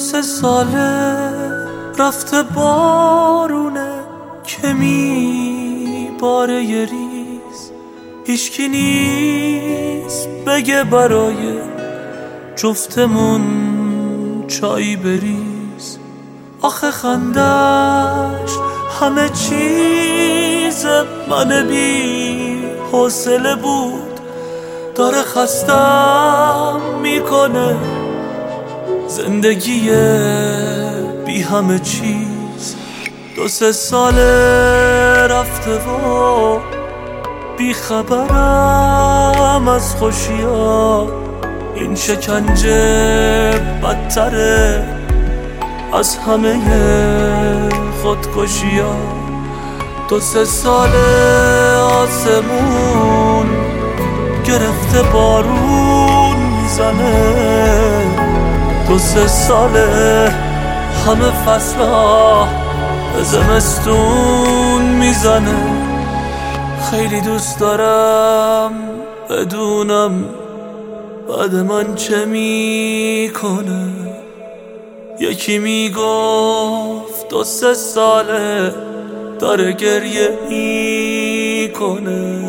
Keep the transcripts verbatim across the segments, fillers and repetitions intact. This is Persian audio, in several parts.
سه ساله رفته بارونه که میباره یه ریز، هیچکی نیست بگه برای جفتمون چایی بریز. آخه خندش همه چیز من بی حوصله بود، داره خستم میکنه زندگی بی همه چیز. دو سه ساله رفته و بی خبرم از خوشیا، این شکنجه بدتره از همه خودکشیا. دو سه ساله آسمون گرفته بارون میزنه، دو سه ساله همه فصلا به زمستون میزنه. خیلی دوست دارم بدونم بعد من چه میکنه. یکی میگفت دو سه ساله داره گریه میکنه.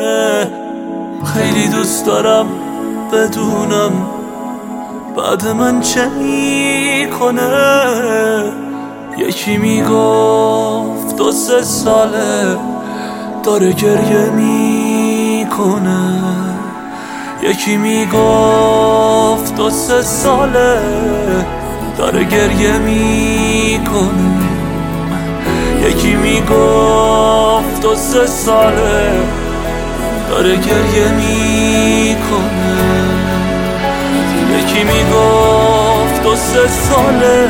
خیلی دوست دارم بدونم بعد من چه میکنه. یکی میگفت دو سه ساله داره گریه میکنه. یکی میگفت دو سه ساله داره گریه میکنه. یکی میگفت دو سه ساله داره گریه میکنه. یکی میگفت دو سه ساله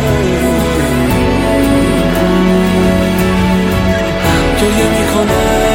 گریه میکنه.